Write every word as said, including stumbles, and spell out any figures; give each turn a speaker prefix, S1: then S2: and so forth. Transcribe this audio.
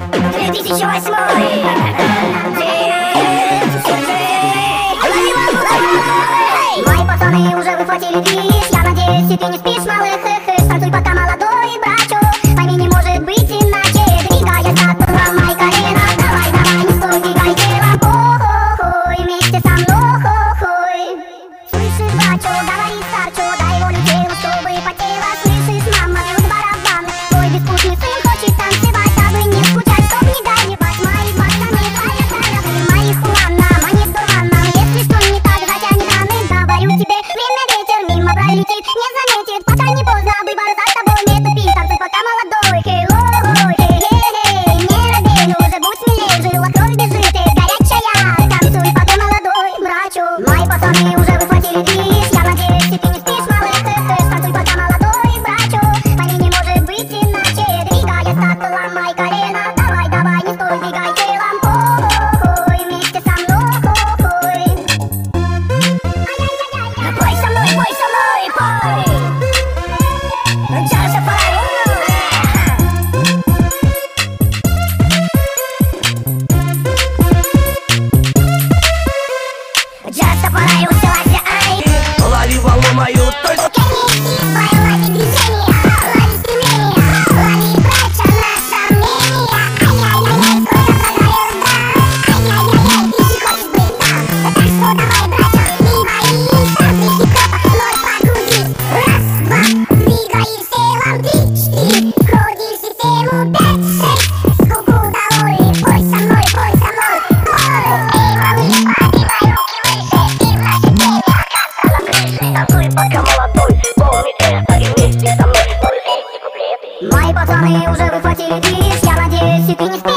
S1: две тысячи восьмой. Мои пацаны уже выхватили движ. Я надеюсь, и ты не спишь, малых. Станцуй пока молодой, брачу. Пойми, не может быть иначе. Двигаясь от пола, мои колена. Давай, давай, не стой, двигай телом. Хо-хо-хой, вместе со мной, хо-хой. Слышишь, брачу, говорит старчу, дай волю телу, чтобы потело. Слышишь, мама, бьют барабан. Твой бескусный сын хочет танцевать, дабы не скучать, чтоб не горевать. Мои пацаны, твоя тайна, ты моих хуана, манит дурманом. Если что не так, затянет раны, говорю тебе, время ветер мимо пролетит, не заметит, пока не поздно, выбор за тобой, не тупи, танцуй пока молодой. Хей-лой, хей-хей-хей, не робей, уже будь смелей, жила кровь бежит, ты горячая, танцуй пока молодой, брачу. Мои пацаны уже выхватили движ. Я надеюсь, и ты не спишь, малых. Танцуй пока молодой, брачу. Пойми, не может быть иначе. Двигаясь от пола, мои колена. Давай, давай, не стой, двигай телом. Хо-хо-хой, вместе со мной, хо-хой. Ай-яй-яй-яй. Пой со мной, пой со мной, пой. Just a fire. Just a fire, устилась, ай.
S2: Лови волну мою, только
S1: Лови движение, лови стремление, лови, брача, наша мнение. Ай-яй-яй-яй,
S2: пока молодой, помни это и вместе со мной.
S1: мои пацаны уже выхватили движ. Я надеюсь, и ты не спишь.